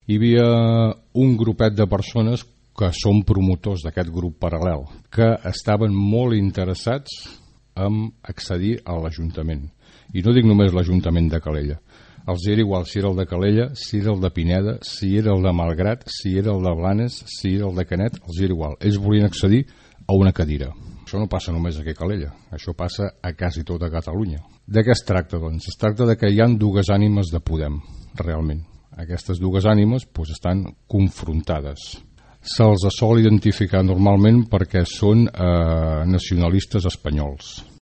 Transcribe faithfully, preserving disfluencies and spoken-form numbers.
hi havia un grupet de persones que són promotors d'aquest grup paral·lel, que estaven molt interessats en accedir a l'Ajuntament. I no dic només l'Ajuntament de Calella. Els era igual si era el de Calella, si era el de Pineda, si era el de Malgrat, si era el de Blanes, si era el de Canet, els era igual. Ells volien accedir a una cadira. Això no passa només aquí a Calella, això passa a quasi tota Catalunya. De què es tracta, doncs? Es tracta de que hi ha dues ànimes de Podem, realment. Aquestes dues ànimes doncs, estan confrontades. Se'ls sol identificar normalment perquè són eh, nacionalistes espanyols.